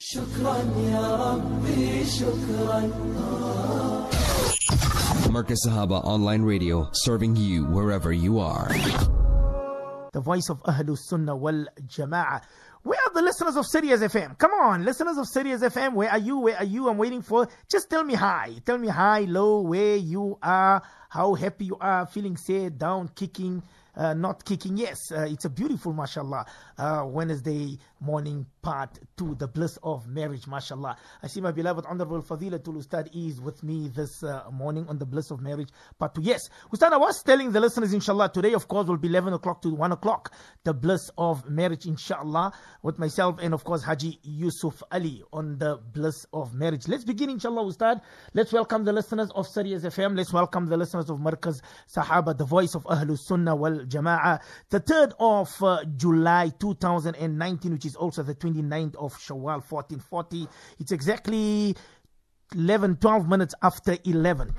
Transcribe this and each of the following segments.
شكرا يا ربي شكرا. Marcus Sahaba Online Radio, serving you wherever you are. The voice of Ahlus Sunnah wal Jama'ah. Where are the listeners of Sirius FM? Come on, listeners of Sirius FM, where are you? Where are you? I'm waiting for, just tell me hi. Tell me hi, low, where you are, how happy you are, feeling sad, down, kicking, not kicking. Yes, it's a beautiful, mashallah, Wednesday morning part 2, the bliss of marriage, mashallah. I see my beloved Honorable Fadilatul Ustad is with me this morning on the bliss of marriage part 2. Yes, Ustad, I was telling the listeners, inshallah, today, of course, will be 11 o'clock to 1 o'clock, the bliss of marriage, inshallah, with myself and, of course, Haji Yusuf Ali on the bliss of marriage. Let's begin, inshallah, Ustad. Let's welcome the listeners of Sirius FM. Let's welcome the listeners of Markaz Sahaba, the voice of Ahlus Sunnah wal Jama'ah. The 3rd of July 2019, which is also the 29th of Shawwal 1440. It's exactly 12 minutes after 11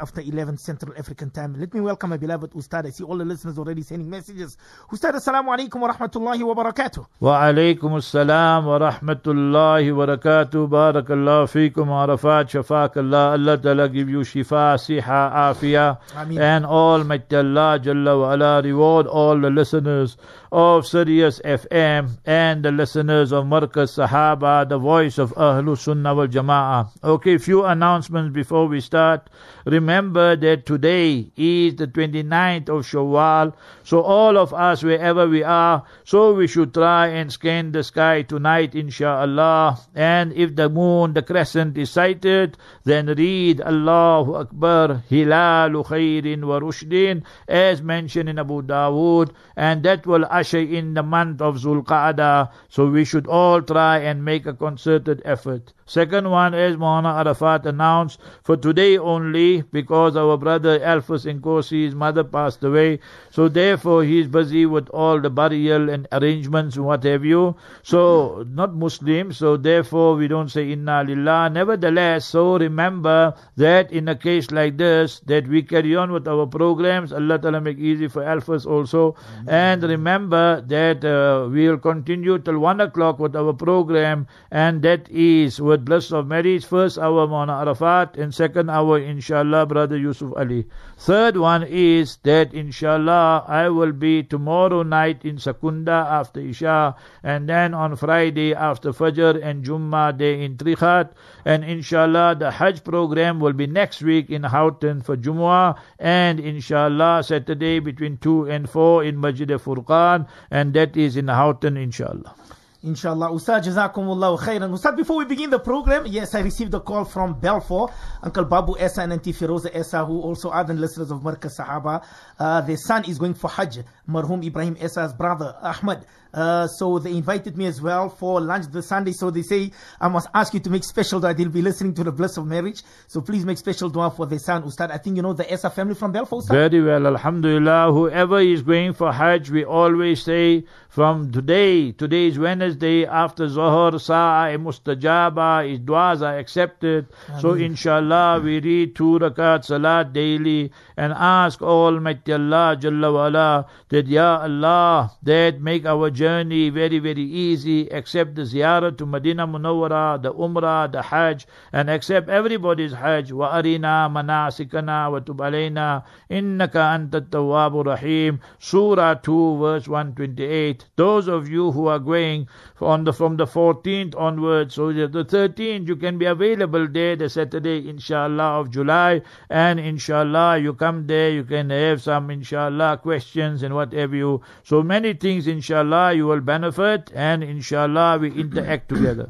Central African time. Let me welcome my beloved Ustad. I see all the listeners already sending messages. Ustad, assalamu alaikum wa rahmatullahi wa barakatuh. Wa alaikum assalam wa rahmatullahi wa barakatuh. Barakallah feekum arafat shafakallah. Allah Ta'ala give you shifa, siha, afiyah. Ameen. And Almighty Allah Jalla wa ala reward all the listeners of Sirius FM and the listeners of Markaz Sahaba, the voice of Ahlus Sunnah wal Jama'ah. Okay, few announcements before we start. Remember that today is the 29th of Shawwal, so all of us, wherever we are, so we should try and scan the sky tonight, inshallah. And if the moon, the crescent is sighted, then read Allahu Akbar, Hilalu Khairin wa Rushdin, as mentioned in Abu Dawood, and that will usher in the month of Zulqa'dah. So we should all try and make a concerted effort. Second one, as Maulana Arafat announced, for today only, because our brother Alphas Nkosi, his mother passed away, so therefore he is busy with all the burial and arrangements and what have you. So, not Muslim, so therefore we don't say Inna Lillah. Nevertheless, so remember that in a case like this, that we carry on with our programs. Allah Ta'ala make easy for Alphas also. And remember that we will continue till 1 o'clock with our program, and that is with bliss of marriage. First hour Maulana Arafat, and second hour inshallah Brother Yusuf Ali. Third one is that inshallah I will be tomorrow night in Sakunda after Isha, and then on Friday after Fajr and Jummah day in Trikhat, and inshallah the Hajj program will be next week in Houghton for Jumu'ah, and inshallah Saturday between 2 and 4 in Masjid Furqan, and that is in Houghton inshallah. Inshallah. Ustad, Jazakumullahu khairan. Ustad, before we begin the program, yes, I received a call from Balfour, Uncle Babu Essa and Auntie Firoza Essa, who also are the listeners of Markaz Sahaba. Their son is going for Hajj, Marhum Ibrahim Essa's brother, Ahmad. So they invited me as well for lunch this Sunday. So they say, I must ask you to make special dua. They'll be listening to the bliss of marriage. So please make special dua for their son, Ustad. I think you know the Essa family from Balfour, Ustad? Very well, alhamdulillah. Whoever is going for Hajj, we always say from today is Wednesday, after Zohar, Sa'a Mustajaba, his duas are accepted. Ameen. So inshallah we read 2 rakat salat daily and ask Almighty Allah Jalla wa ala that Ya Allah, that make our journey very, very easy, accept the ziyarah to Medina Munawwara, the Umrah, the Hajj, and accept everybody's Hajj. Wa arina manasikana wa tub alayna innaka anta tawwabur rahim. Surah 2 verse 128. Those of you who are going from the 14th onwards, so the 13th you can be available there, the Saturday inshallah of July, and inshallah you come there, you can have some inshallah questions and whatever you. So many things inshallah you will benefit, and inshallah we interact together.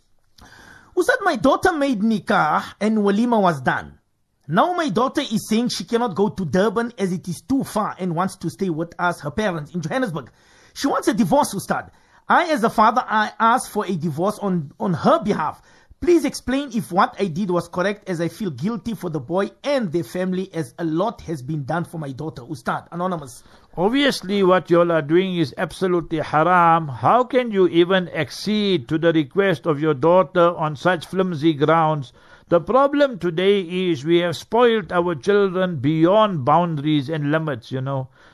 Ustad, my daughter made nikah and walima was done. Now my daughter is saying she cannot go to Durban as it is too far and wants to stay with us, her parents, in Johannesburg. She wants a divorce, Ustad. I, as a father, I asked for a divorce on her behalf. Please explain if what I did was correct, as I feel guilty for the boy and their family, as a lot has been done for my daughter. Ustad, anonymous. Obviously what you all are doing is absolutely haram. How can you even accede to the request of your daughter on such flimsy grounds? The problem today is we have spoiled our children beyond boundaries and limits,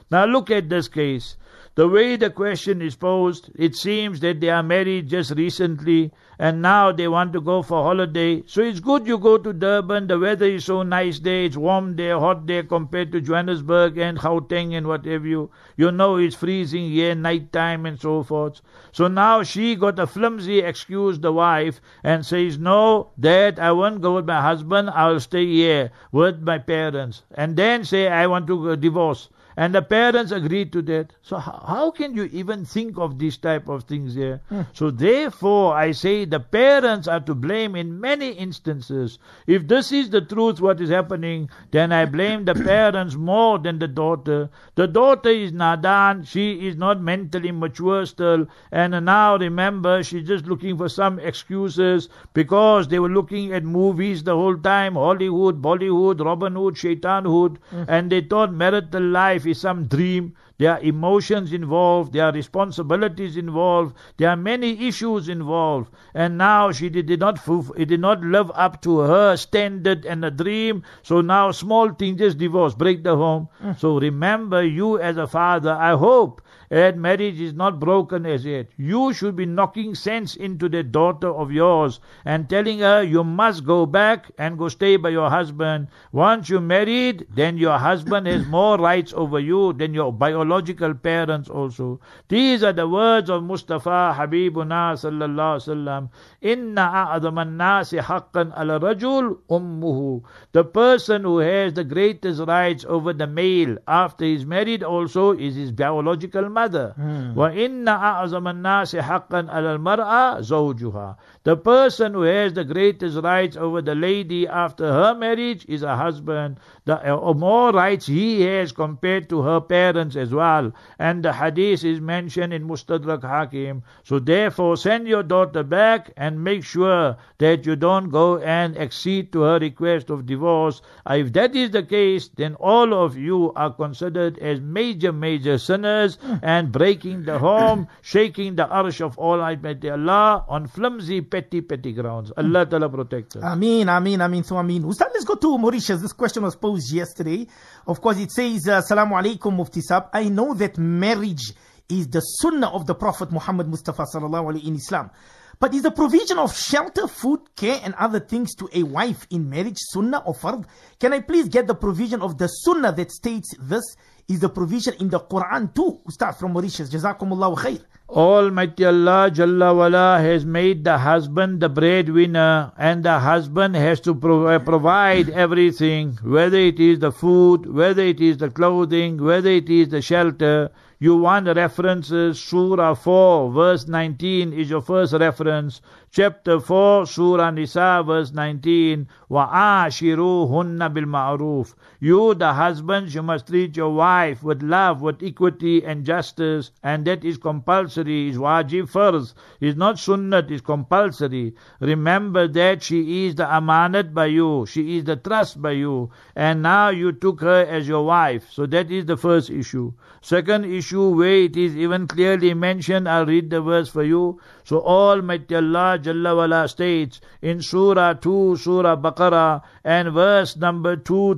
Now look at this case. The way the question is posed, it seems that they are married just recently and now they want to go for holiday. So it's good you go to Durban. The weather is so nice there. It's warm there, hot there compared to Johannesburg and Gauteng and whatever you know it's freezing here, night time and so forth. So now she got a flimsy excuse, the wife, and says, no, Dad, I won't go with my husband. I'll stay here with my parents. And then say, I want to divorce. And the parents agreed to that. So how can you even think of these type of things here? So therefore, I say the parents are to blame in many instances. If this is the truth, what is happening, then I blame the parents more than the daughter. The daughter is nadan. She is not mentally mature still. And now remember, she's just looking for some excuses because they were looking at movies the whole time, Hollywood, Bollywood, Robin Hood, Shaitan Hood, and they thought marital life is some dream. There are emotions involved, there are responsibilities involved, there are many issues involved, and now she did not live up to her standard and a dream. So now small thing, just divorce, break the home. So remember, you as a father, I hope that marriage is not broken as yet. You should be knocking sense into the daughter of yours and telling her you must go back and go stay by your husband. Once you're married, then your husband has more rights over you than your biological parents also. These are the words of Mustafa Habibuna sallallahu alaihi wasallam. Inna a'adhaman nasi haqqan ala rajul ummuhu. The person who has the greatest rights over the male after he's married also is his biological mother. وَإِنَّ أَعْظَمَ النَّاسِ حَقًّا عَلَى الْمَرْأَةِ زَوْجُهَا. The person who has the greatest rights over the lady after her marriage is her husband. The more rights he has compared to her parents as well. And the hadith is mentioned in Mustadrak Hakim. So therefore send your daughter back and make sure that you don't go and accede to her request of divorce. If that is the case, then all of you are considered as major sinners and breaking the home, shaking the arsh of Almighty Allah on flimsy, petty grounds. Allah Ta'ala protect us. Ameen. So Ameen. Ustad, let's go to Mauritius. This question was posed yesterday. Of course, it says, Assalamu alaikum, Mufti Sahab. I know that marriage is the sunnah of the Prophet Muhammad Mustafa sallallahu alaihi in Islam. But is the provision of shelter, food, care and other things to a wife in marriage sunnah or fard? Can I please get the provision of the sunnah that states this is the provision in the Quran too? Ustad from Mauritius, Jazakumullahu khair. Almighty Allah Jalla Wala has made the husband the breadwinner, and the husband has to provide everything, whether it is the food, whether it is the clothing, whether it is the shelter. You want references, Surah 4 verse 19 is your first reference. Chapter 4, Surah Nisa verse 19. وَعَاشِرُوهُنَّ بِالْمَعْرُوفِ. You, the husbands, you must treat your wife with love, with equity and justice, and that is compulsory, is wajib farz. Is not sunnat, is compulsory. Remember that she is the amanat by you, she is the trust by you, and now you took her as your wife. So that is the first issue. Second issue, where it is even clearly mentioned, I'll read the verse for you. So Almighty Allah Jalla Wala states in Surah 2, Surah Baqarah, and verse number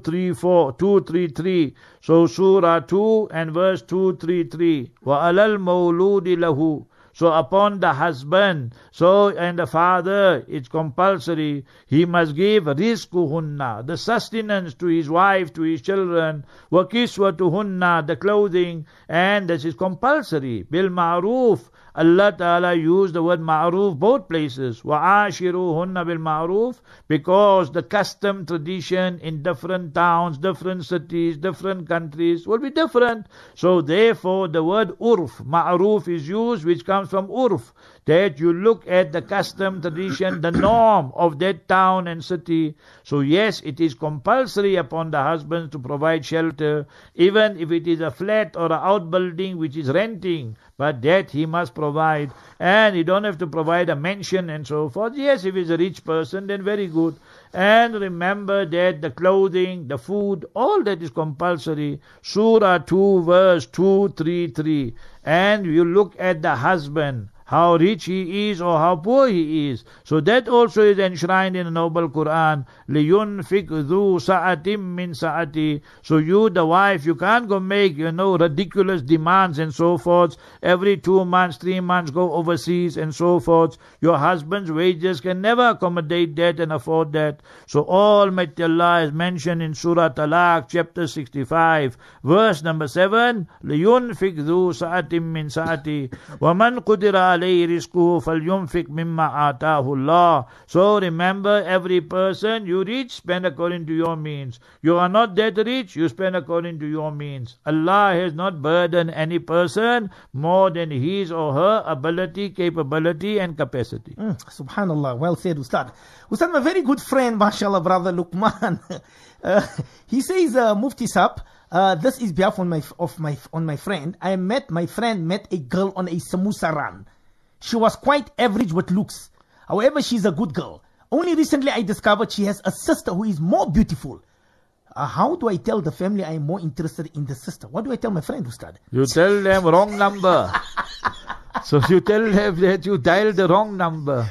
233. So Surah 2 and verse 233. وَعَلَى الْمَوْلُودِ لَهُ. So upon the husband, and the father, it's compulsory. He must give rizquhunna, the sustenance to his wife, to his children. Wa kiswatuhunna, the clothing, and this is compulsory. Bil ma'roof. Allah Ta'ala used the word ma'roof both places. وَعَاشِرُوهُنَّ بِالْمَعْرُوفِ, because the custom, tradition in different towns, different cities, different countries will be different. So therefore the word urf, ma'roof is used, which comes from urf, that you look at the custom, tradition, the norm of that town and city. So yes, it is compulsory upon the husband to provide shelter, even if it is a flat or an outbuilding which is renting, but that he must provide. And you don't have to provide a mansion and so forth. Yes, if he's a rich person, then very good. And remember that the clothing, the food, all that is compulsory. Surah 2 verse 233. And you look at the husband. how rich he is or how poor he is. So that also is enshrined in the noble Quran. لِيُنْفِقْ ذُو سَعَةٍ مِّن سَعَةِ. So you, the wife, you can't go make, ridiculous demands and so forth. Every 2 months, 3 months go overseas and so forth. Your husband's wages can never accommodate that and afford that. So Almighty Allah is mentioned in Surah Talaq, chapter 65, verse number 7. لِيُنْفِقْ ذُو سَعَةٍ مِّن سَعَةِ وَمَنْ قُدِرَ عَلَيْهِ رِزْقُهُ فَلْيُنْفِقْ مِمَّا آتَاهُ اللَّهُ. So remember, every person, you rich, spend according to your means. You are not that rich, you spend according to your means. Allah has not burdened any person more than his or her ability, capability and capacity. Subhanallah, well said, Ustad. Ustad, my very good friend, mashallah, brother Luqman, he says, Mufti Sab, this is behalf on my friend. My friend met a girl on a samosa run. She was quite average with looks. However, she's a good girl. Only recently I discovered she has a sister who is more beautiful. How do I tell the family I am more interested in the sister? What do I tell my friend, Ustad? You tell them wrong number. So you tell them that you dialed the wrong number.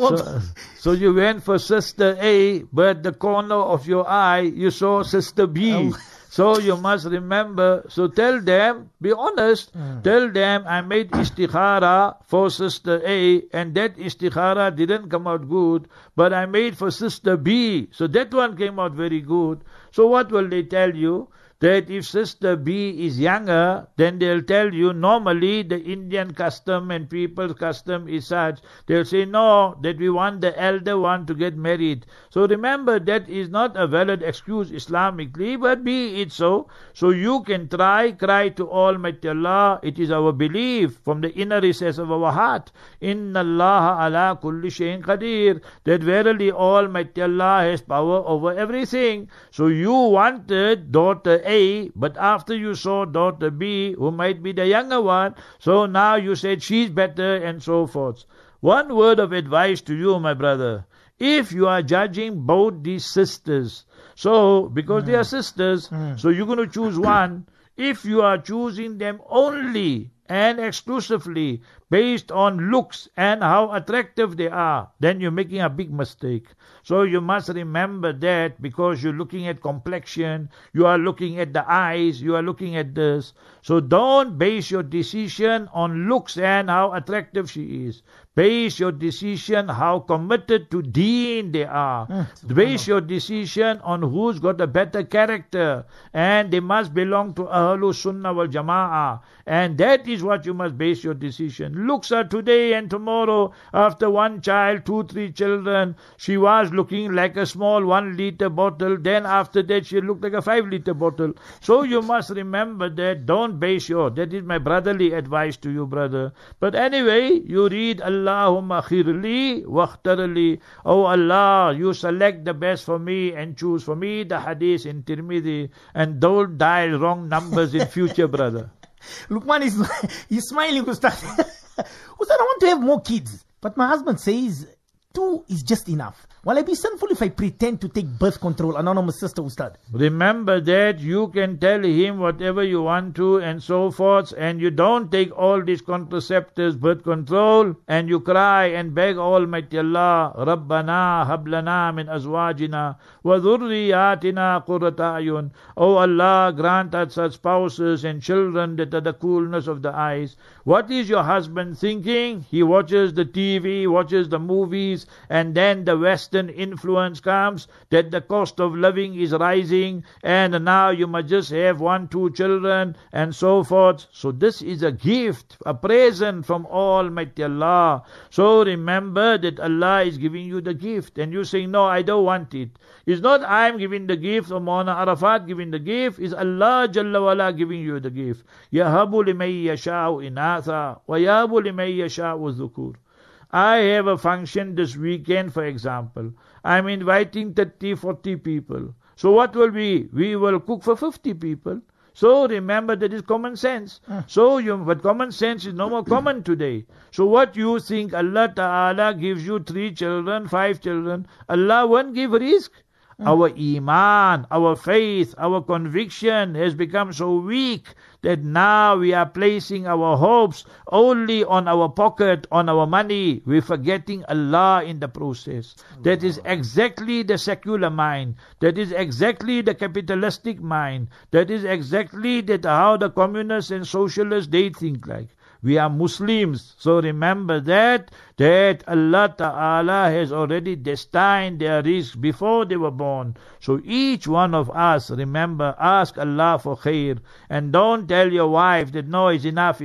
So you went for sister A, but the corner of your eye, you saw sister B. So you must remember, so tell them, be honest, tell them I made istikhara for sister A and that istikhara didn't come out good, but I made for sister B, so that one came out very good. So what will they tell you? That if sister B is younger, then they'll tell you normally the Indian custom and people's custom is such. They'll say no, that we want the elder one to get married. So remember, that is not a valid excuse Islamically, but be it so. So you can cry to Almighty Allah. It is our belief from the inner recess of our heart. Inna Allah ala kulli shayin qadir. That verily Almighty Allah has power over everything. So you wanted daughter A, but after you saw daughter B, who might be the younger one, so now you said she's better and so forth. One word of advice to you, my brother. If you are judging both these sisters, so because they are sisters, so you're going to choose one. If you are choosing them only and exclusively based on looks and how attractive they are, then you're making a big mistake. So you must remember that, because you're looking at complexion, you are looking at the eyes, you are looking at this. So don't base your decision on looks and how attractive she is. Base your decision how committed to deen they are. Base your decision on who's got a better character, and they must belong to Ahlus Sunnah wal Jama'ah. And that is what you must base your decision. Looks are today and tomorrow. After one child, 2, 3 children, she was looking like a small 1-liter bottle. Then after that, she looked like a 5-liter bottle. So you must remember that. Don't base your. That is my brotherly advice to you, brother. But anyway, you read Allahumma khirli wakhtarli. Oh Allah, you select the best for me and choose for me the hadith in Tirmidhi, and don't dial wrong numbers in future, brother. Luqman he's smiling, Ustad. Ustad, I want to have more kids, but my husband says 2 is just enough. Will I be sinful if I pretend to take birth control? Anonymous sister, Ustad. Remember that you can tell him whatever you want to and so forth, and you don't take all these contraceptives, birth control, and you cry and beg Almighty Allah, Rabbana hablana min azwajina wa dhurriyatina qurrata ayun. Oh Allah, grant us such spouses and children that are the coolness of the eyes. What is your husband thinking? He watches the TV, watches the movies, and then the Western influence comes that the cost of living is rising, and now you must just have 1, 2 children and so forth. So this is a gift, a present from Almighty Allah. So remember that Allah is giving you the gift, and you saying, no, I don't want it. It's not I'm giving the gift or Maulana Arafat giving the gift. It's Allah Jalla wala giving you the gift. Yahabu liman yasha'u inatha wa yahabu liman yasha'u dhukur. I have a function this weekend, for example. I'm inviting 30, 40 people. So what will be? We will cook for 50 people. So remember, that is common sense. But common sense is no more common today. So what you think Allah Ta'ala gives you 3 children, 5 children, Allah won't give risk. Our iman, our faith, our conviction has become so weak that now we are placing our hopes only on our pocket, on our money. We're forgetting Allah in the process. That is exactly the secular mind. That is exactly the capitalistic mind. That is exactly how the communists and socialists, they think like. We are Muslims, so remember that Allah Ta'ala has already destined their rizq before they were born. So each one of us, remember, ask Allah for khair. And don't tell your wife that no, is enough.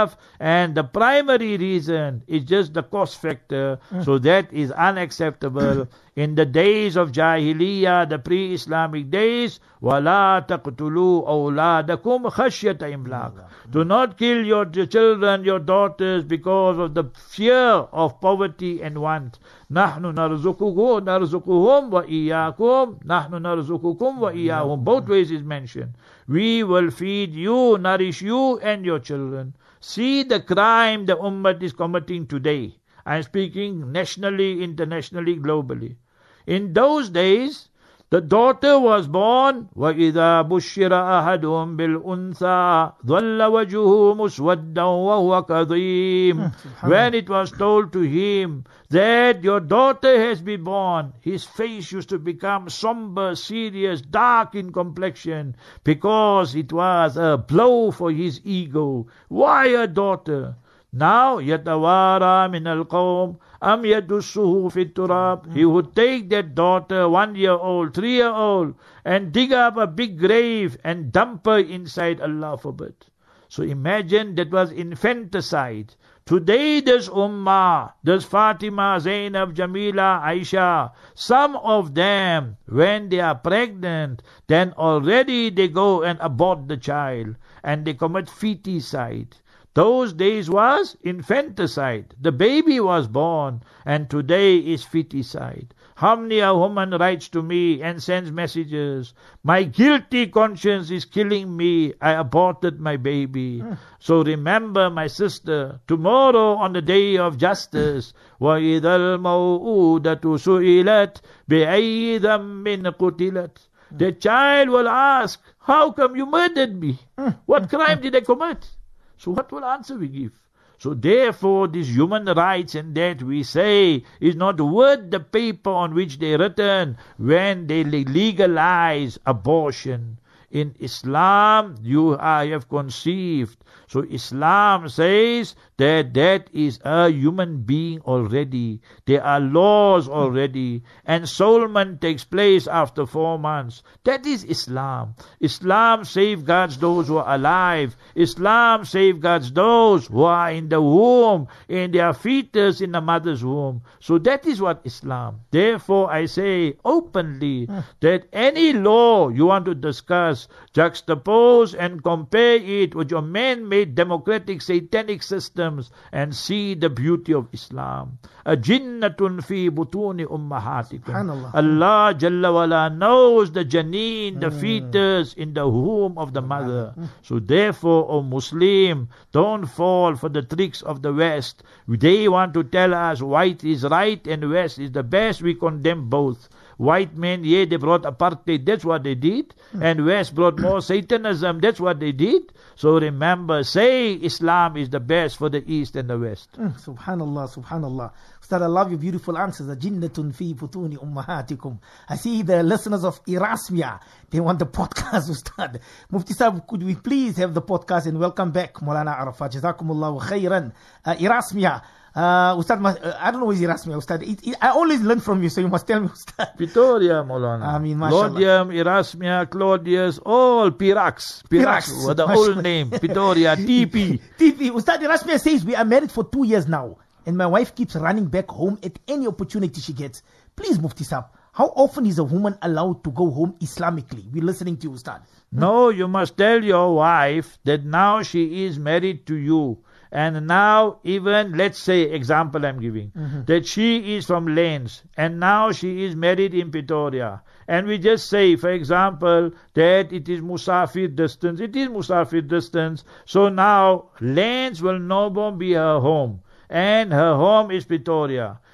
And the primary reason is just the cost factor. So that is unacceptable. In the days of Jahiliyyah, the pre-Islamic days, وَلَا تَقْتُلُوا أَوْلَادَكُمْ خَشْيَةَ إِمْلَاقٍ. Do not kill your children, your daughters, because of the fear of poverty and want. نَحْنُ نَرْزُقُهُمْ وَإِيَّاكُمْ نَحْنُ نَرْزُقُكُمْ وَإِيَّاهُمْ. Both ways is mentioned. We will feed you, nourish you and your children. See the crime the ummah is committing today. I am speaking nationally, internationally, globally. In those days, the daughter was born, وَإِذَا بُشِّرَ أَحَدُهُمْ بِالْأُنْثَى ظَلَّ وَجْهُهُ مُسْوَدًّا وَهُوَ كَظِيمٌ. When it was told to him that your daughter has been born, his face used to become somber, serious, dark in complexion, because it was a blow for his ego. Why a daughter? Now, يَتَوَارَى مِنَ الْقَوْمِ أَمْ يَدُسُّهُ فِي التُّرَابِ. He would take that daughter, 1-year-old, 3-year-old, and dig up a big grave and dump her inside, Allah forbid. So imagine, that was infanticide. Today this ummah, this Fatima, Zainab, Jamila, Aisha, some of them, when they are pregnant, then already they go and abort the child, and they commit feticide. Those days was infanticide. The baby was born, and today is feticide. How many a woman writes to me and sends messages, my guilty conscience is killing me, I aborted my baby. So remember, my sister, tomorrow on the day of justice, وَإِذَا الْمَوْءُودَةُ سُئِلَتْ بِأَيِّ ذَنبٍ قُتِلَتْ. The child will ask, how come you murdered me? What crime did I commit? So what will answer we give? So therefore, this human rights and that we say is not worth the paper on which they written when they legalize abortion. In Islam, I have conceived. So Islam says that is a human being already. There are laws already. Ensoulment takes place after 4 months. That is Islam. Islam safeguards those who are alive. Islam safeguards those who are in the womb, in their fetus in the mother's womb. So that is what Islam. Therefore, I say openly that any law you want to discuss, juxtapose and compare it with your man-made democratic satanic systems and see the beauty of Islam. Ajinnatun fi butuni ummahatikum. Allah Jalla wala knows the janeen, the fetus in the womb of the mother. So therefore, O Muslim, don't fall for the tricks of the West. They want to tell us white is right and West is the best. We condemn both. White men, they brought apartheid, that's what they did. And West brought more Satanism, that's what they did. So remember, say Islam is the best for the East and the West. Subhanallah, subhanallah. Ustad, I love your beautiful answers. Jinnatun fi butuni ummahatikum. I see the listeners of Erasmia, they want the podcast, Ustad. Mufti Sahib, could we please have the podcast, and welcome back, Maulana Arafat. Jazakumullahu khairan. Erasmia. Ustad, I don't know where Erasmia, Ustad. I always learn from you, so you must tell me, Ustad. Pretoria, Maulana. I mean, mashallah. Laudium, Erasmia, Claudius, all Pirax was the old name. Pretoria, TP. TP. Ustad, Erasmia says we are married for 2 years now, and my wife keeps running back home at any opportunity she gets. Please, Mufti Sahib, how often is a woman allowed to go home Islamically? We're listening to you, Ustad. No, you must tell your wife that now she is married to you. And now even, let's say, example I'm giving, that she is from Lanes and now she is married in Pretoria. And we just say, for example, that it is Musafir distance. It is Musafir distance. So now Lanes will no more be her home. And her home is Pretoria.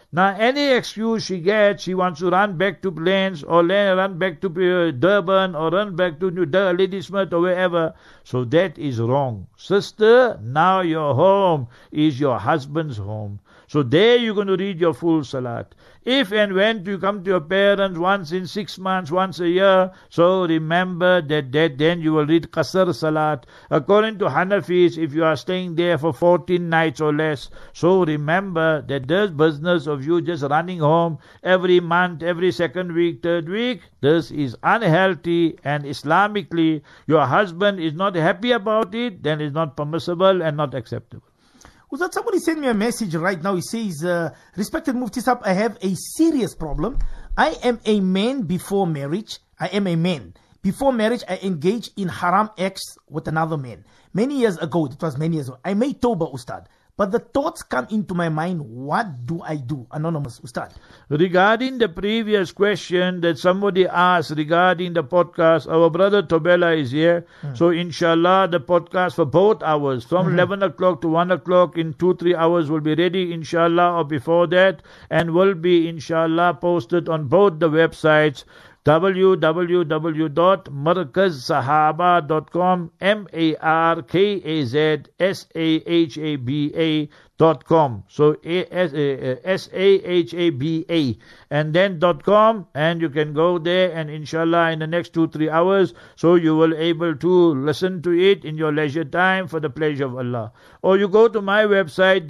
Now, any excuse she gets, she wants to run back to Plains or run back to Durban or run back to Ladysmith or wherever. So that is wrong. Sister, now your home is your husband's home. So there you're going to read your full salat. If and when you come to your parents once in 6 months, once a year, so remember that then you will read qasr salat. According to Hanafis, if you are staying there for 14 nights or less, so remember that this business of you just running home every month, every second week, third week, this is unhealthy, and Islamically your husband is not happy about it, then it's not permissible and not acceptable. Ustad, somebody sent me a message right now. He says, respected Mufti Sahib, I have a serious problem. I am a man before marriage. I am a man. Before marriage, I engaged in haram acts with another man. Many years ago, it was many years ago. I made tawbah, Ustad. But the thoughts come into my mind, what do I do? Anonymous, Ustad. Regarding the previous question that somebody asked regarding the podcast, our brother Tobela is here. So inshallah, the podcast for both hours, from 11 o'clock to 1 o'clock in 2-3 hours will be ready, inshallah, or before that, and will be, inshallah, posted on both the websites, www.markazsahaba.com, markazsahaba.com. So SAHABA and then .com, and you can go there, and inshallah in the next 2-3 hours, so you will able to listen to it in your leisure time for the pleasure of Allah. Or you go to my website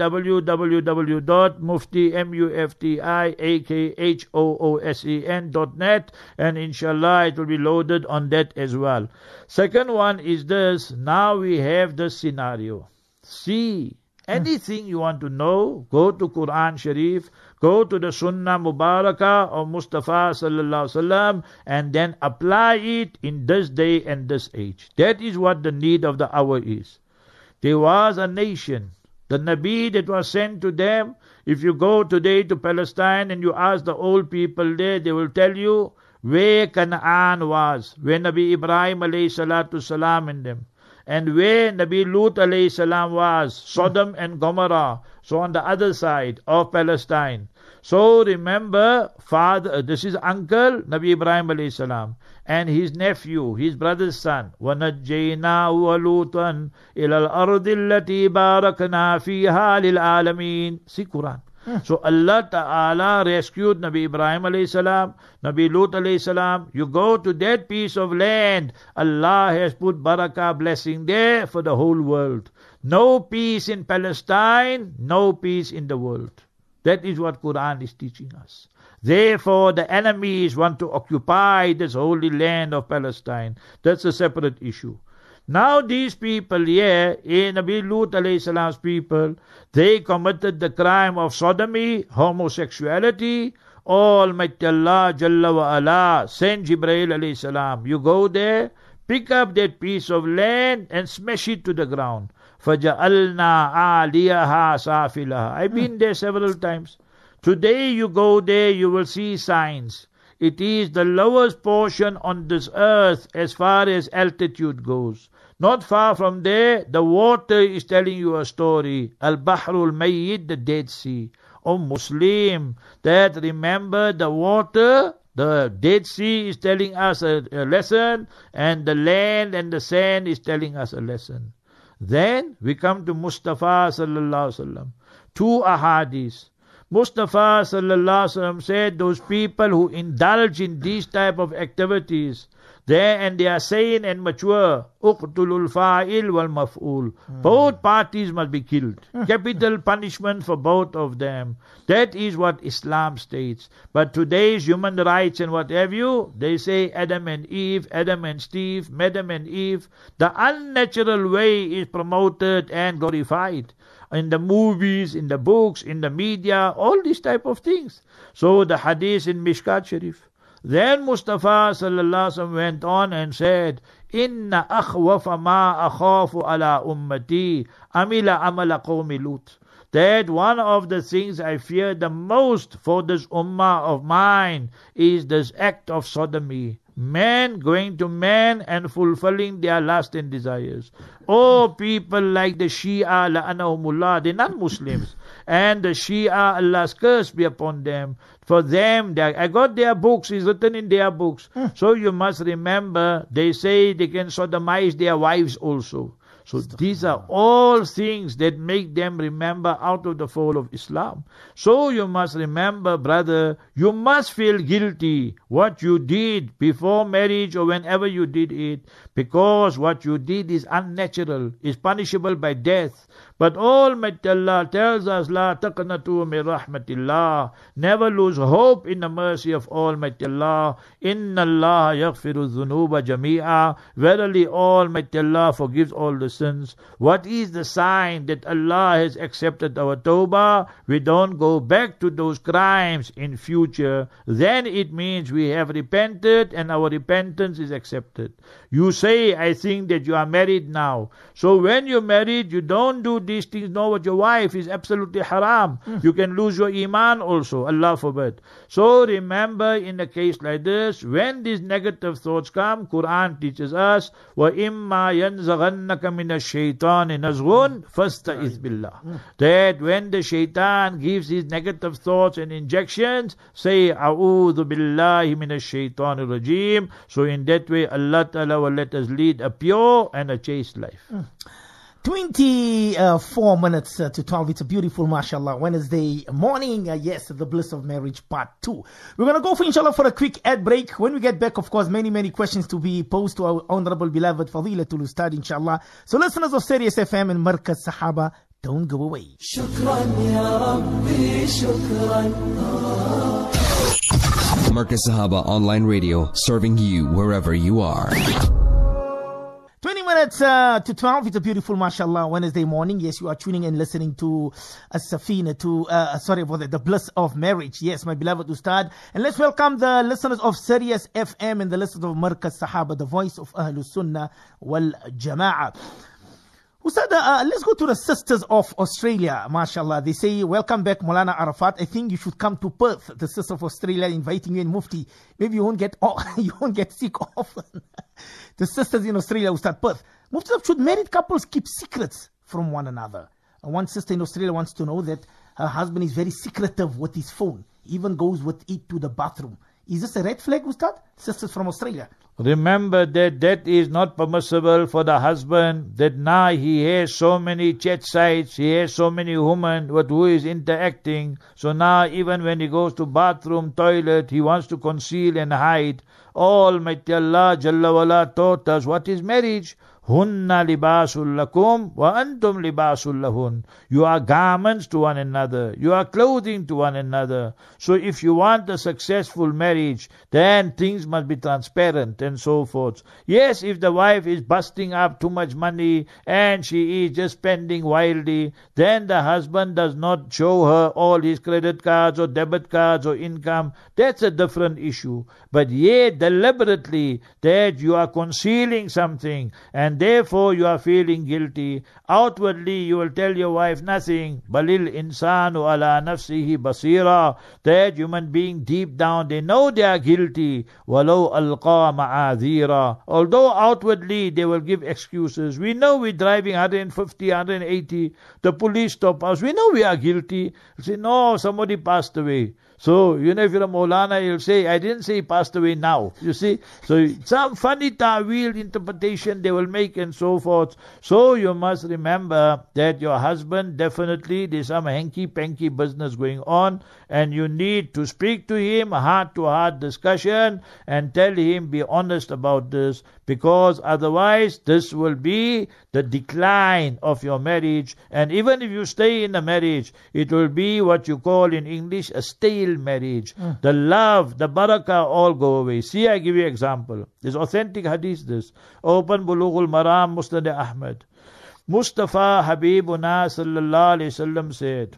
www.muftiakhosen.net, and inshallah it will be loaded on that as well. Second one is this. Now we have this scenario. See, anything you want to know, go to Quran Sharif, go to the Sunnah Mubarakah of Mustafa Sallallahu Alaihi Wasallam, and then apply it in this day and this age. That is what the need of the hour is. There was a nation, the Nabi that was sent to them. If you go today to Palestine and you ask the old people there, they will tell you where Canaan was, where Nabi Ibrahim alayhi salatu salam in them, and where Nabi Lut alayhi salam was, Sodom and Gomorrah, so on the other side of Palestine. So remember, father, this is uncle Nabi Ibrahim alayhi salam, and his nephew, his brother's son, وَنَجَّيْنَاهُ وَلُوطًا إِلَى الْأَرْضِ الَّتِي بَارَكْنَا فِيهَا لِلْعَالَمِينَ. See Quran. So Allah Ta'ala rescued Nabi Ibrahim alayhi salam, Nabi Lut alayhi salam. You go to that piece of land, Allah has put barakah, blessing there for the whole world. No peace in Palestine, no peace in the world. That is what Quran is teaching us. Therefore, the enemies want to occupy this holy land of Palestine. That's a separate issue. Now these people here, Nabi Lut alayhi salam's people, they committed the crime of sodomy, homosexuality. Almighty Allah Jalla wa Ala send Jibreel alayhi salam. You go there, pick up that piece of land and smash it to the ground. فَجَعَلْنَا عَالِيَهَا سَافِلَهَا. I've been there several times. Today you go there, you will see signs. It is the lowest portion on this earth as far as altitude goes. Not far from there, the water is telling you a story. Al-Bahrul Mayyid, the Dead Sea. Oh Muslim, that remember the water, the Dead Sea is telling us a lesson, and the land and the sand is telling us a lesson. Then we come to Mustafa Sallallahu Alaihi Wasallam. 2 ahadis. Mustafa Sallallahu Alaihi Wasallam said, those people who indulge in these type of activities, and they are sane and mature, uqtulul fa'il wal maf'ul. Both parties must be killed. Capital punishment for both of them. That is what Islam states. But today's human rights and what have you, they say Adam and Eve, Adam and Steve, Madam and Eve. The unnatural way is promoted and glorified in the movies, in the books, in the media, all these type of things. So the hadith in Mishkat Sharif. Then Mustafa Sallallahu Alaihi Wasallam went on and said, Inna akhwafa ma akhafu ala ummati amila amala qawmi Lut. That one of the things I fear the most for this ummah of mine is this act of sodomy. man going to man and fulfilling their lust and desires. Oh, people like the Shia, la'anahumullah, they're not Muslims. And the Shia, Allah's curse be upon them. For them, I got their books, it's written in their books. So you must remember, they say they can sodomize their wives also. So these are all things that make them remember out of the fold of Islam. So you must remember, brother, you must feel guilty what you did before marriage or whenever you did it, because what you did is unnatural, is punishable by death. But Almighty Allah tells us, La taqnatu min rahmatillah. Never lose hope in the mercy of Almighty Allah. Inna Allah yaghfiru dhunuba jami'a. Verily Almighty Allah forgives all the sins. What is the sign that Allah has accepted our tawbah? We don't go back to those crimes in future. Then it means we have repented and our repentance is accepted. You say, I think that you are married now. So when you're married, you don't do these things, know what your wife is absolutely haram. You can lose your iman also, Allah forbid. So remember, in a case like this, when these negative thoughts come, Quran teaches us, وَإِمَّا يَنْزَغَنَّكَ مِنَ الشَّيْطَانِ نَزْغٌ فَاسْتَعِذْ بِاللَّهِ. That when the shaitan gives his negative thoughts and injections, say, أَعُوذُ بِاللَّهِ مِنَ الشَّيْطَانِ الرَّجِيمِ. So in that way, Allah Ta'ala will let us lead a pure and a chaste life. 24 minutes to 12. It's a beautiful, mashallah, Wednesday morning. Yes, the bliss of marriage part 2. We're going to go for, inshallah, for a quick ad break. When we get back, of course, many questions to be posed to our honorable beloved Fadilatul Ustad, inshallah. So listeners of Sirius FM and Markaz Sahaba, don't go away. Shukran ya Rabbi, shukran. Markaz Sahaba Online Radio, serving you wherever you are. 20 minutes to 12. It's a beautiful, mashallah, Wednesday morning. Yes, you are tuning and listening to As-Safina, the bliss of marriage. Yes, my beloved Ustad. And let's welcome the listeners of Sirius FM and the listeners of Markaz Sahaba, the voice of Ahlus Sunnah wal Jama'ah. Ustad, let's go to the sisters of Australia, mashallah. They say, welcome back, Maulana Arafat. I think you should come to Perth. The sisters of Australia inviting you in Mufti. Maybe you won't get sick often. The sisters in Australia, Ustad, Perth. Mufti should married couples keep secrets from one another. One sister in Australia wants to know that her husband is very secretive with his phone. Even goes with it to the bathroom. Is this a red flag, Ustad? Sisters from Australia. Remember that is not permissible for the husband, that now he has so many chat sites, he has so many women with who is interacting. So now even when he goes to bathroom, toilet, he wants to conceal and hide. Almighty Allah Jalla wala taught us what is marriage. Hunna libasul lakum wa antum libasul lahun. You are garments to one another. You are clothing to one another. So if you want a successful marriage, then things must be transparent and so forth. Yes, if the wife is busting up too much money and she is just spending wildly, then the husband does not show her all his credit cards or debit cards or income. That's a different issue. But yet deliberately that you are concealing something and therefore you are feeling guilty. Outwardly you will tell your wife nothing. Balil insanu ala nafsihi basira. That human being deep down, they know they are guilty. Walau alqa ma'adhira. Although outwardly they will give excuses. We know we're driving 150, 180. The police stop us. We know we are guilty. Say, no, somebody passed away. So, if you're a Maulana, you'll say, I didn't say he passed away now. You see? So, some funny ta'wil interpretation they will make and so forth. So, you must remember that your husband, definitely, there's some hanky-panky business going on, and you need to speak to him, heart-to-heart discussion, and tell him, be honest about this, because otherwise, this will be the decline of your marriage. And even if you stay in a marriage, it will be what you call in English a stale marriage. The love, the barakah all go away. See, I give you an example. There's authentic hadith this. Open Bulughul Maram, Musnad Ahmad. Mustafa Habibuna sallallahu alayhi wasallam said,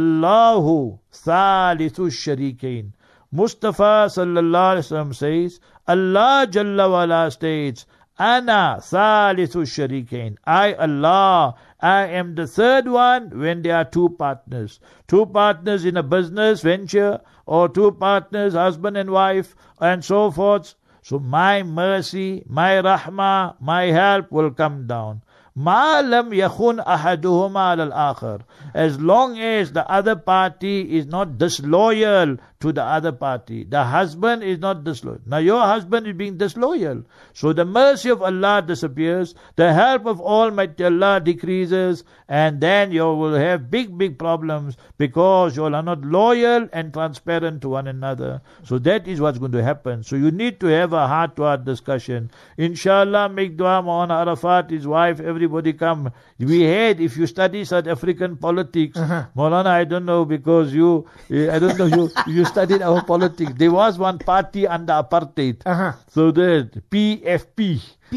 Allahu thalithu sharikain. Mustafa sallallahu alayhi wasallam says, Allah Jalla wala states, Ana thalithu sharikain. I, Allah, I am the third one when there are two partners. Two partners in a business venture, or two partners, husband and wife, and so forth. So my mercy, my rahmah, my help will come down. ما لم يخن أحدهما على الآخر. As long as the other party is not disloyal to the other party. The husband is not disloyal. Now your husband is being disloyal. So the mercy of Allah disappears. The help of Almighty Allah decreases. And then you will have big problems because you are not loyal and transparent to one another. So that is what's going to happen. So you need to have a heart-to-heart discussion. Inshallah, make dua. Maulana Arafat, his wife, everybody come. We had, if you study South African politics, Maulana, I don't know, because you studied our politics. There was one party under apartheid. So the PFP.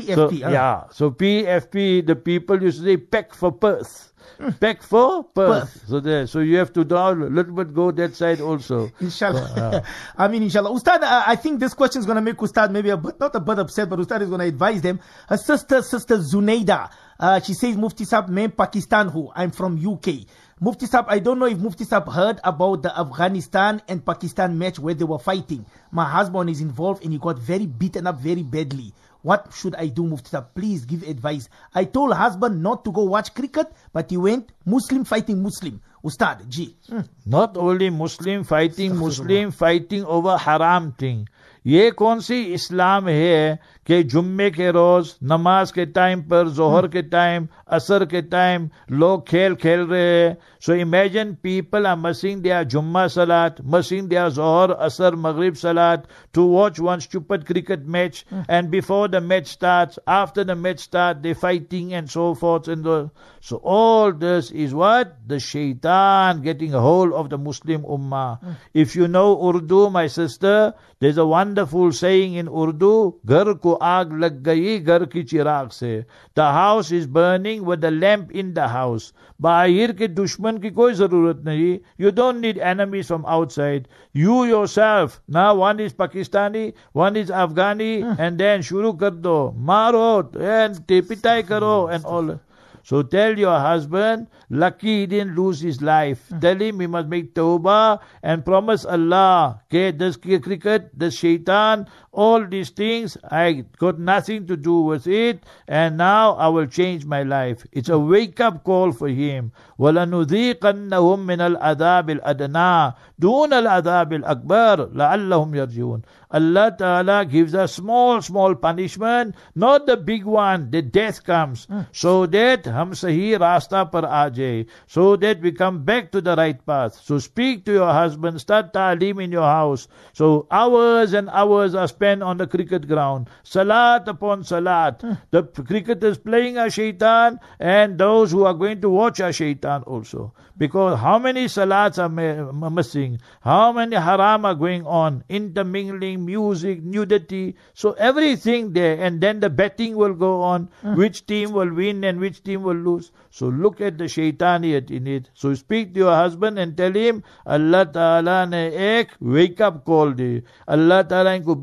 So PFP, the people used to say peck for purse. Peck for Perth. So you have to draw a little bit, go that side also. Inshallah. I mean, inshallah. Ustad, I think this question is going to make Ustad maybe not a bit upset, but Ustad is going to advise them. Her sister Zunaida, she says, Mufti Sahab, main Pakistan hu. I'm from UK. Mufti Sahab, I don't know if Mufti Sahab heard about the Afghanistan and Pakistan match where they were fighting. My husband is involved and he got very beaten up very badly. What should I do, Mufti Sahab? Please give advice. I told husband not to go watch cricket, but he went Muslim fighting Muslim. Ustad, ji. Not only Muslim fighting over haram thing. ये कौन सी इस्लाम है कि जुम्मे के रोज नमाज के time पर जोहर के टाइम असर के टाइम लोग खेल रहे हैं. So imagine people are missing their Jummah Salat, missing their Zohar, Asr, Maghrib Salat to watch one stupid cricket match, and before the match starts, after the match starts, they're fighting and so forth. So all this is what? The shaitan getting a hold of the Muslim Ummah. If you know Urdu, my sister, there's a wonderful saying in Urdu, Ghar ko aag lag gayi ghar ki chirag se. The house is burning with the lamp in the house. Bahir ke dushman ki koi zarurat nahi. You don't need enemies from outside. You yourself, now one is Pakistani, one is Afghani, and then shuru kar do, maro, and tepitai karo, and all. So tell your husband, lucky he didn't lose his life. Tell him he must make tawbah and promise Allah, okay, this cricket, this shaitan, all these things, I got nothing to do with it, and now I will change my life. It's a wake-up call for him. وَلَنُذِيقَنَّهُمْ مِنَ الْعَذَابِ الْأَدْنَى دُونَ الْعَذَابِ الْأَكْبَرِ لَعَلَّهُمْ يَرْجِعُونَ. Allah Ta'ala gives us small punishment, not the big one, the death comes, so that hum sahi rasta par aa jaye, so that we come back to the right path. So speak to your husband, start ta'aleem in your house. So hours and hours are spent on the cricket ground, salat upon salat. The cricketers playing a shaitan, and those who are going to watch a shaitan also. Because how many salats are missing, how many haram are going on, intermingling, music, nudity, so everything there, and then the betting will go on, which team will win and which team will lose. So look at the shaitaniyat in it. So speak to your husband and tell him, Allah Ta'ala ne ek wake up call de, Allah Ta'ala inko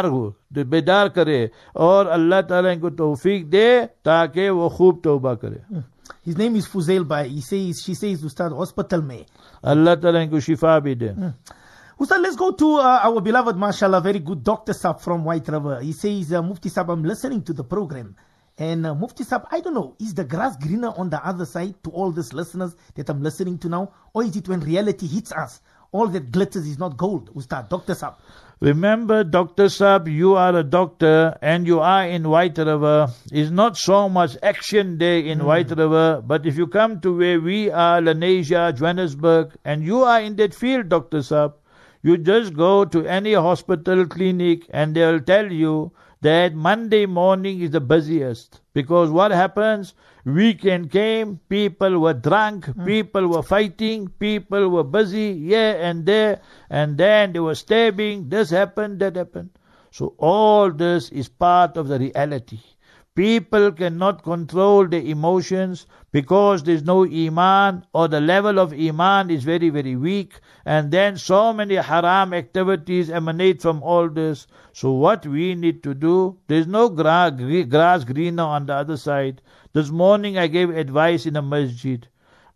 bedar kare, और Allah Ta'ala इनको तौफीक दे ताकि वो खूब तौबा करे. His name is Fuzail Bhai. She says, Ustad, hospital mein. Allah Ta'ala इनको शिफा भी दे. Ustad, let's go to our beloved, mashallah, very good Dr. Sab from White River. He says, Mufti Sab, I'm listening to the program. And Mufti Sab, I don't know, is the grass greener on the other side to all these listeners that I'm listening to now? Or is it when reality hits us, all that glitters is not gold? Ustad, Dr. Sab. Remember, Dr. Sab, you are a doctor and you are in White River. It's not so much action there in White River, but if you come to where we are, Lenasia, Johannesburg, and you are in that field, Dr. Sab, you just go to any hospital, clinic, and they'll tell you that Monday morning is the busiest. Because what happens? Weekend came, people were drunk, people were fighting, people were busy here and there, and then they were stabbing, this happened, that happened. So all this is part of the reality. People cannot control their emotions because there's no iman, or the level of iman is very, very weak, and then so many haram activities emanate from all this. So what we need to do, there's no grass greener on the other side. This morning I gave advice in a masjid.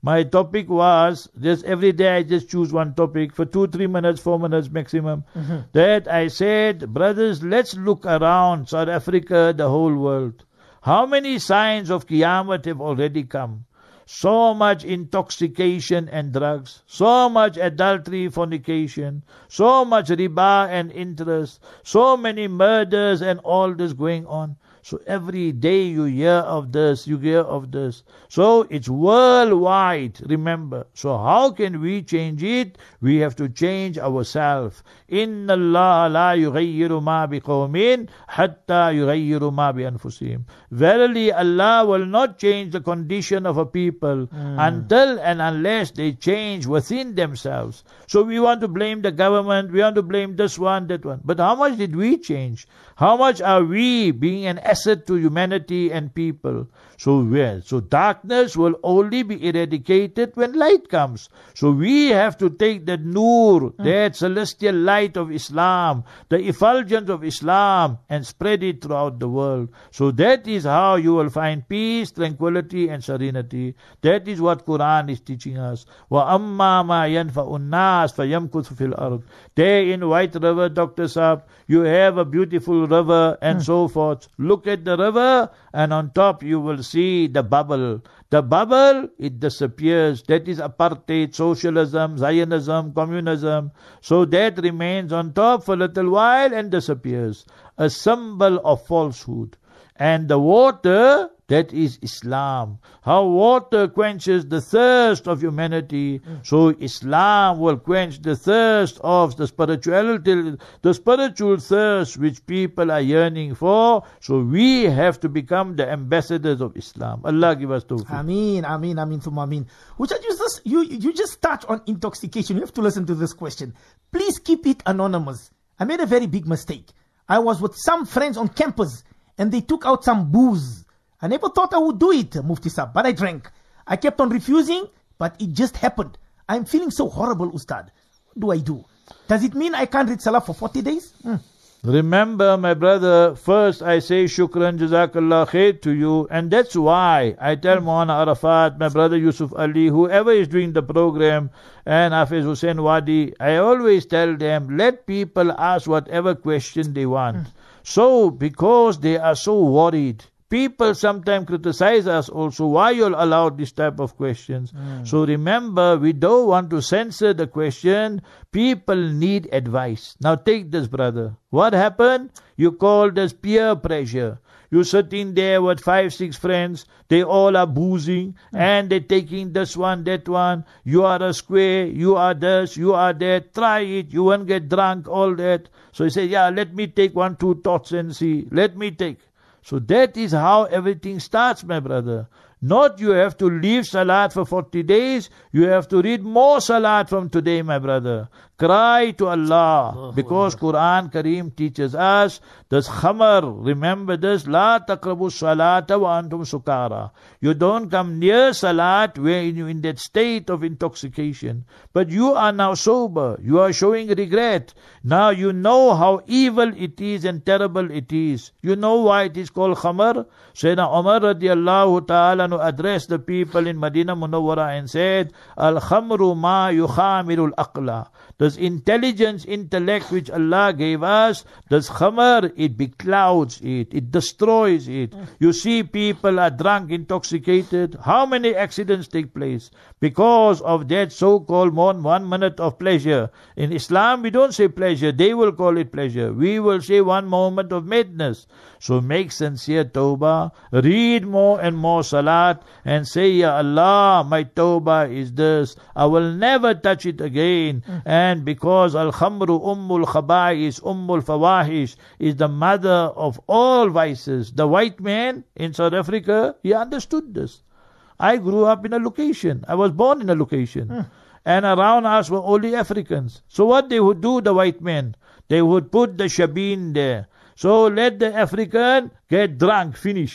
My topic was, just every day I just choose one topic for 2-3 minutes, 4 minutes maximum. That I said, brothers, let's look around South Africa, the whole world. How many signs of Qiyamah have already come? So much intoxication and drugs, so much adultery, fornication, so much riba and interest, so many murders and all this going on. So every day you hear of this, you hear of this. So it's worldwide, remember. So how can we change it? We have to change ourselves. Inna Allah la yughayyiru ma biqawmin hatta yughayyiru ma bi anfusihim. Verily Allah will not change the condition of a people until and unless they change within themselves. So we want to blame the government, we want to blame this one, that one. But how much did we change? How much are we being an asset to humanity and people? So darkness will only be eradicated when light comes. So we have to take that nur, that celestial light of Islam, the effulgence of Islam, and spread it throughout the world. So that is how you will find peace, tranquility and serenity. That is what Quran is teaching us. وَأَمَّا مَا يَنْفَعُ النَّاسِ فَيَمْكُثُ فِي الْأَرْضِ. There in White River, Dr. Saab, you have a beautiful river and so forth. Look at the river and on top you will see the bubble. The bubble, it disappears. That is apartheid, socialism, Zionism, communism. So that remains on top for a little while and disappears. A symbol of falsehood. And the water, that is Islam. How water quenches the thirst of humanity, so Islam will quench the thirst of the spirituality, the spiritual thirst which people are yearning for. So we have to become the ambassadors of Islam. Allah give us tawfiq. Ameen, ameen, ameen, thumma ameen. Which you just touched on intoxication. You have to listen to this question. Please keep it anonymous. I made a very big mistake. I was with some friends on campus and they took out some booze. I never thought I would do it, Mufti Saab, but I drank. I kept on refusing, but it just happened. I'm feeling so horrible, Ustad. What do I do? Does it mean I can't read Salah for 40 days? Remember, my brother, first I say shukran, jazakallah khair to you, and that's why I tell Maulana Arafat, my brother Yusuf Ali, whoever is doing the program, and Hafiz Hussein Wadi, I always tell them, let people ask whatever question they want. So, because they are so worried, people sometimes criticize us also, why you'll allow this type of questions. So remember, we don't want to censor the question. People need advice. Now take this, brother. What happened? You call this peer pressure. You're sitting there with 5-6 friends. They all are boozing and they're taking this one, that one. You are a square. You are this. You are that. Try it. You won't get drunk. All that. So he said, yeah, let me take 1-2 thoughts and see. Let me take. So that is how everything starts, my brother. Not you have to leave Salat for 40 days. You have to read more Salat from today, my brother. Cry to Allah. Because Quran Kareem teaches us this khamar. Remember this. La taqrabu salata wa antum sukara. You don't come near Salat where you're in that state of intoxication. But you are now sober. You are showing regret. Now you know how evil it is and terrible it is. You know why it is called khamar? Sayyidina Umar radiallahu ta'ala addressed the people in Madinah Munawwara and said, Al-khamru ma yukhamirul aqla. This intelligence, intellect which Allah gave us, this khamar, it beclouds it, it destroys it. You see people are drunk, intoxicated. How many accidents take place? Because of that so-called 1 minute of pleasure. In Islam, we don't say pleasure. They will call it pleasure. We will say 1 moment of madness. So make sincere tawbah. Read more and more salat and say, Ya Allah, my tawbah is this. I will never touch it again. And because al-khamru ummul khaba'is, ummul fawahish, is the mother of all vices. The white man in South Africa, he understood this. I grew up in a location. I was born in a location. And around us were only Africans. So what they would do, the white men, they would put the shabin there. So let the African get drunk, finish.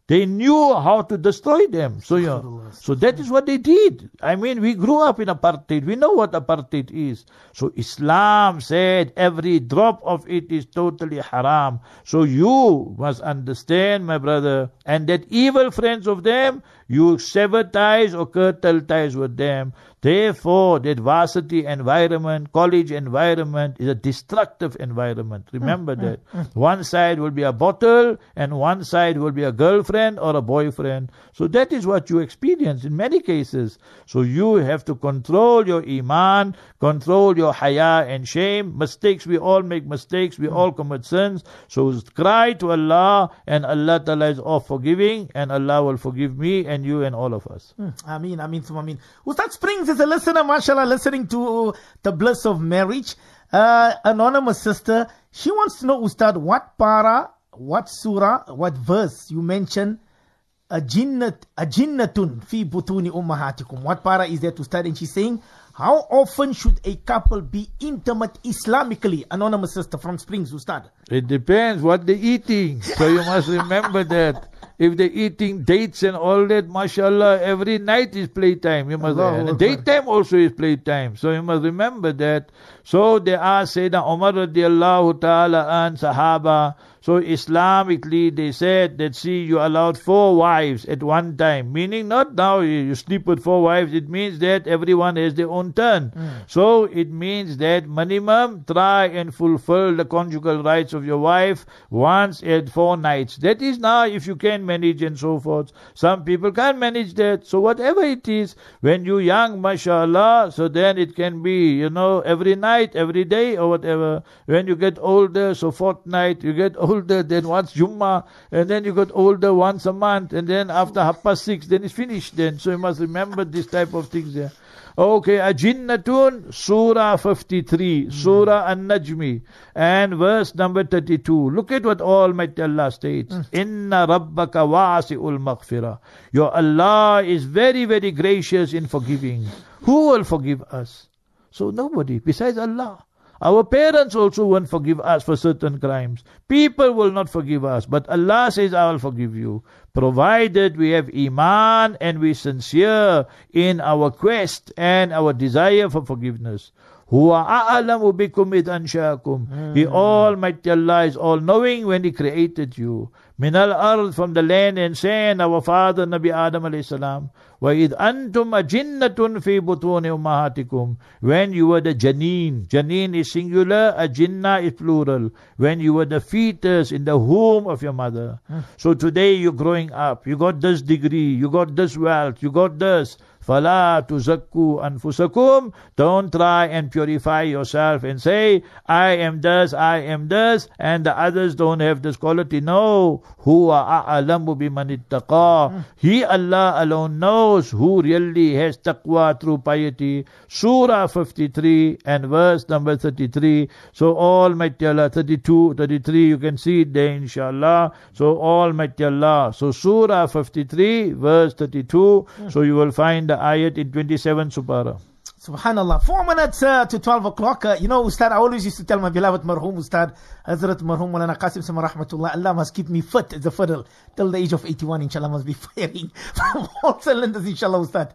They knew how to destroy them. So that is what they did. I mean, we grew up in apartheid. We know what apartheid is. So Islam said every drop of it is totally haram. So you must understand, my brother, and that evil friends of them, you sever ties or curtail ties with them. Therefore, that varsity environment, college environment is a destructive environment. Remember that. One side will be a bottle and one side will be a girlfriend or a boyfriend. So that is what you experience in many cases. So you have to control your iman, control your haya and shame. Mistakes, we all make mistakes, we all commit sins. So cry to Allah, and Allah Ta'ala is all forgiving, and Allah will forgive me and you and all of us. Ameen, ameen, ameen. Ustad Springs is a listener, mashallah, listening to the bliss of marriage. Anonymous sister, she wants to know, Ustad, what para, what surah, what verse you mentioned, ajinnatun fi butuni ummahatikum. What para is there to study? And she's saying, how often should a couple be intimate Islamically? Anonymous sister from Springs, Ustad. It depends what they're eating. So you must remember that. If they're eating dates and all that, mashallah, every night is playtime. You must, and daytime also is playtime. So you must remember that. So they asked Sayyidina Umar radiallahu ta'ala and Sahaba. So Islamically they said that, see, you allowed 4 wives at one time. Meaning not now you sleep with 4 wives. It means that everyone has their own turn. So it means that minimum try and fulfill the conjugal rights of your wife once at 4 nights. That is now if you can manage and so forth. Some people can't manage that. So whatever it is, when you're young, mashallah, so then it can be, every night, every day or whatever. When you get older, so fortnight, you get older, then once Jummah, and then you get older once a month, and then after 6:30, then it's finished then. So you must remember this type of things there. Okay, Ajinnatun, Surah 53, Surah An-Najmi, and verse number 32. Look at what Almighty Allah states. Inna Rabbaka wasi'ul maghfirah. Your Allah is very, very gracious in forgiving. Who will forgive us? So nobody besides Allah. Our parents also won't forgive us for certain crimes. People will not forgive us. But Allah says, I will forgive you. Provided we have iman and we sincere in our quest and our desire for forgiveness. Huwa a'alamu bikum id ansha'akum. He Almighty Allah is all-knowing when He created you. Minal ard, from the land and sand, our father Nabi Adam alayhi salam. Wa id antum ajinnatun fi butuni ummahatikum. When you were the janeen. Janeen is singular, ajinna is plural. When you were the fetus in the womb of your mother. So today you're growing up. You got this degree. You got this wealth. You got this. فَلَا تُزَكُّوا أَنفُسَكُمْ. Don't try and purify yourself and say, I am this, and the others don't have this quality. No. هُوَ أَعْلَمُ بِمَنِ اتَّقَى. He, Allah alone, knows who really has taqwa through piety. Surah 53 and verse number 33. So Almighty Allah, 32, 33, you can see it there, inshallah. So Almighty Allah. So Surah 53, verse 32. So you will find the ayat in 27 Supara. Subhanallah. 4 minutes to 12 o'clock. Ustad, I always used to tell my beloved Marhum Ustad, Hazrat Marhum Maulana Qasim Sama Rahmatullah, Allah must keep me fit as a fiddle till the age of 81, inshallah, must be firing from all cylinders, inshallah, Ustad.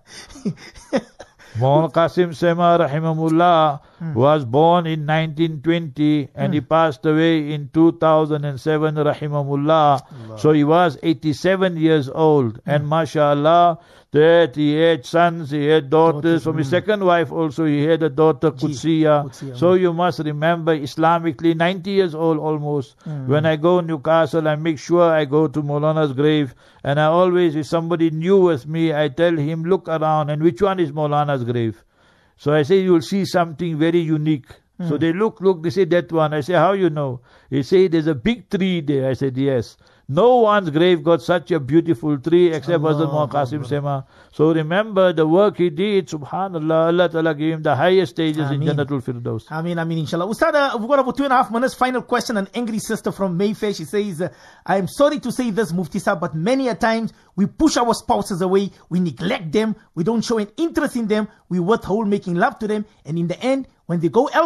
Maulana Qasim Sama Rahimahullah was born in 1920 and he passed away in 2007, Rahimahullah. So he was 87 years old. And mashallah, that he had sons, he had daughters. From his second wife also he had a daughter, Qudsiya. So you must remember, Islamically 90 years old almost. When I go to Newcastle, I make sure I go to Maulana's grave. And I always, if somebody new with me, I tell him, look around, and which one is Maulana's grave? So I say, you'll see something very unique. So they look, they say, that one. I say, how you know? They say, there's a big tree there. I said, yes. No one's grave got such a beautiful tree except Hazrat Maulana Qasim Sema. So remember the work he did, subhanallah, Allah Ta'ala gave him the highest stages in Jannatul Firdaus. Ameen, ameen, inshallah. Ustad, we've got about 2.5 minutes. Final question, an angry sister from Mayfair. She says, I am sorry to say this, Mufti Sahib, but many a times we push our spouses away, we neglect them, we don't show an interest in them, we withhold making love to them, and in the end, when they go elsewhere,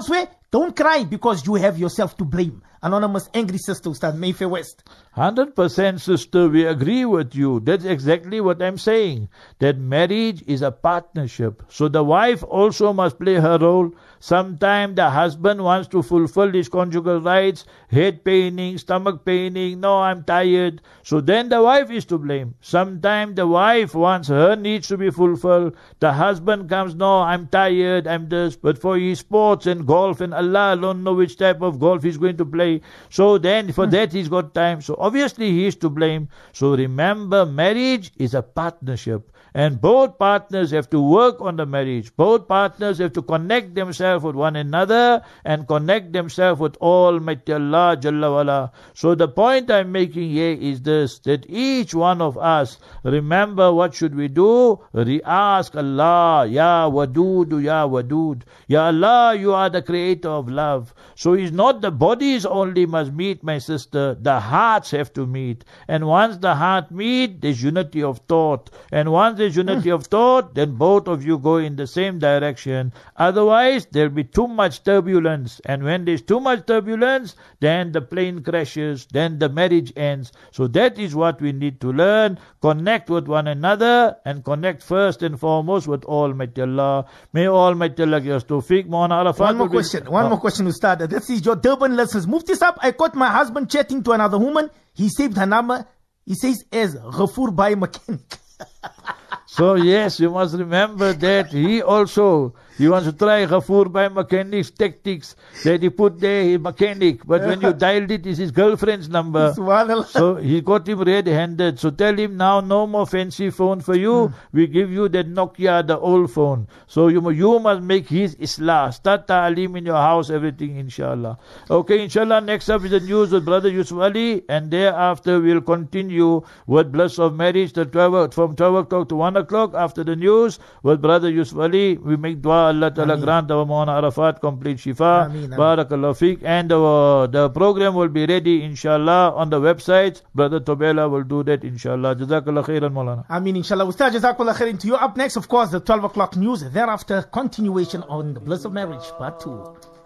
Don't cry because you have yourself to blame. Anonymous angry sister, Ustad Mayfair West. 100% sister, we agree with you. That's exactly what I'm saying. That marriage is a partnership. So the wife also must play her role. Sometimes the husband wants to fulfill his conjugal rights, head paining, stomach paining, no, I'm tired. So then the wife is to blame. Sometimes the wife wants her needs to be fulfilled. The husband comes, no, I'm tired, I'm this. But for his sports and golf, and Allah alone know which type of golf he's going to play. So then for that he's got time. So obviously he is to blame. So remember, marriage is a partnership. And both partners have to work on the marriage. Both partners have to connect themselves with one another and connect themselves with Almighty Allah Jalla wala. So the point I'm making here is this, that each one of us, remember what should we do? Ask Allah, Ya Wadudu, Ya Wadud. Ya Allah, you are the creator of love. So it's not the bodies only must meet, my sister. The hearts have to meet. And once the heart meet, there's unity of thought. And once there's unity of thought, then both of you go in the same direction. Otherwise, there'll be too much turbulence. And when there's too much turbulence, then the plane crashes, then the marriage ends. So that is what we need to learn. Connect with one another and connect first and foremost with Almighty Allah. May Almighty Allah give us tawfiq. One more question, Ustad. This is your Durban listeners. Mufti Sahab, I caught my husband chatting to another woman. He saved her number. He says as Ghafoor Bhai Mechanic. So yes, you must remember that he wants to try Ghafoor Bhai Mechanic's tactics that he put there, his mechanic. But when you dialed it, it's his girlfriend's number. So he got him red-handed. So tell him now, no more fancy phone for you. We give you that Nokia, the old phone. So you must make his islah. Start ta'aleem in your house, everything, inshallah. Okay, inshallah, next up is the news with Brother Yusuf Ali. And thereafter, we'll continue with bliss of marriage from 12 o'clock to 1 o'clock after the news with Brother Yusuf Ali. We make dua Allah Ta'ala grant our Mawlana Arafat complete shifa. Barakallahu feek. And the program will be ready inshallah on the website. Brother Tobela will do that inshallah. Jazakallah khairan Mawlana. Ameen inshallah. Ustaz, Jazakallah khairan to you. Up next, of course, the 12 o'clock news. Thereafter, continuation on the bliss of marriage, part 2.